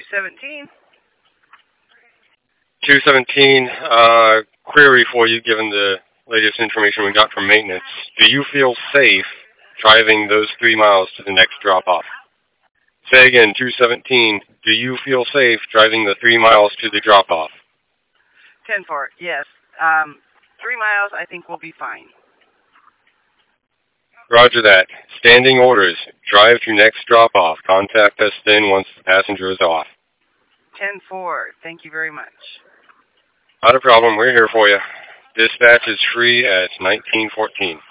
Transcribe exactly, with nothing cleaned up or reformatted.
seventeen. two seventeen, uh, query for you given the latest information we got from maintenance. Do you feel safe driving those three miles to the next drop-off? Say again, two seventeen, do you feel safe driving the three miles to the drop-off? ten four, yes. Um, three miles I think will be fine. Roger that. Standing orders. Drive to next drop-off. Contact us then once the passenger is off. ten four, thank you very much. Not a problem. We're here for you. Dispatch is free at nineteen fourteen.